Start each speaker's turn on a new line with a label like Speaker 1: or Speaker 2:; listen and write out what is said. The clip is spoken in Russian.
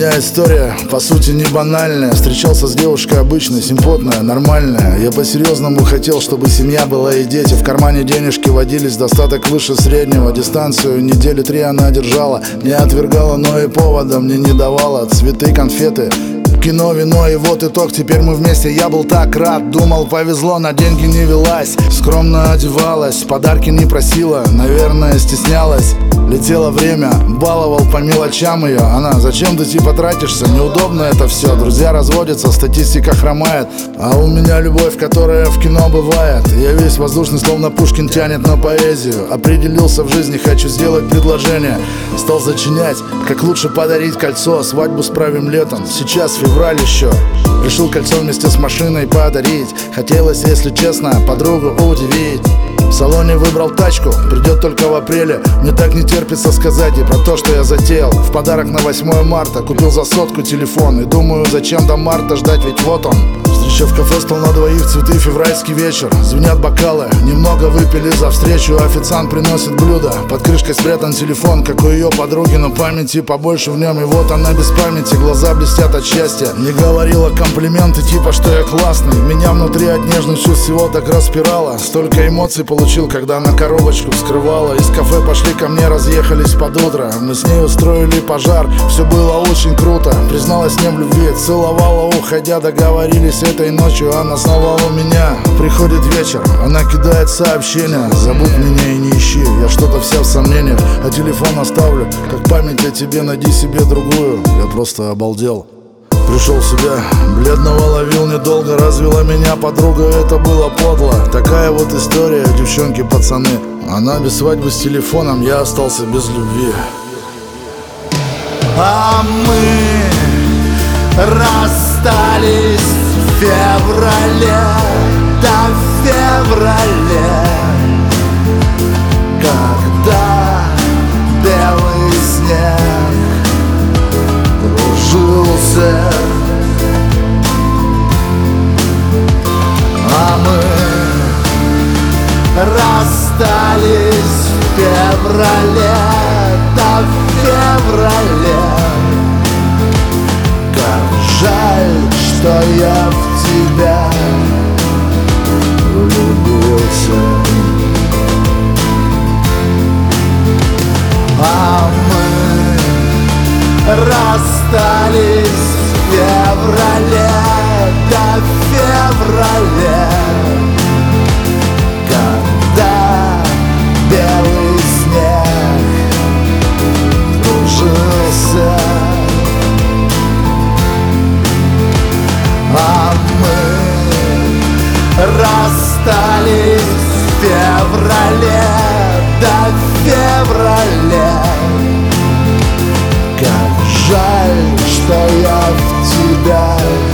Speaker 1: меня история, по сути, не банальная. Встречался с девушкой обычной, симпотная, нормальная. Я по-серьезному хотел, чтобы семья была и дети. В кармане денежки водились, достаток выше среднего. Дистанцию недели 3 она держала. Не отвергала, но и повода мне не давала. Цветы, конфеты, кино, вино, и вот итог. Теперь мы вместе, я был так рад. Думал, повезло, на деньги не велась. Скромно одевалась, подарки не просила. Наверное, стеснялась. Летело время, баловал по мелочам ее. Она: зачем ты типа тратишься, неудобно это все. Друзья разводятся, статистика хромает. А у меня любовь, которая в кино бывает. Я весь воздушный, словно Пушкин тянет на поэзию. Определился в жизни, хочу сделать предложение. Стал сочинять, как лучше подарить кольцо. Свадьбу справим летом, сейчас февраль еще. Решил кольцо вместе с машиной подарить. Хотелось, если честно, подругу удивить. В салоне выбрал тачку, придет только в апреле. Мне так не терпится сказать ей про то, что я затеял. В подарок на 8 марта купил за 100 телефон. И думаю, зачем до марта ждать, ведь вот он. Встреча в кафе, стол на двоих, цветы, февральский вечер. Звенят бокалы, немного выпили за встречу. Официант приносит блюдо, под крышкой спрятан телефон, как у ее подруги, но памяти побольше в нем. И вот она без памяти, глаза блестят от счастья. Не говорила комплименты типа, что я классный. Меня внутри от нежных чувств всего так распирало. Столько эмоций получил, когда она коробочку вскрывала. Из кафе пошли ко мне, разъехались под утро. Мы с ней устроили пожар, все было очень круто. Призналась мне в любви, целовала уходя. Договорились этой ночью, она снова у меня. Приходит вечер, она кидает сообщение: забудь меня и не ищи, я что-то вся в сомнениях. А телефон оставлю, как память о тебе, найди себе другую. Я просто обалдел. Пришел в себя, бледного ловил недолго. Развела меня подруга, это было подло. Такая вот история, девчонки, пацаны. Она без свадьбы с телефоном, я остался без любви.
Speaker 2: А мы расстались в феврале, да в феврале, когда белый снег кружился. А мы расстались в феврале, да в феврале. Как жаль, что я в тебя влюбился. А мы расстались в феврале, да в феврале, когда белый снег кружился. А мы расстались в феврале, да в феврале. Как жаль, что я в тебя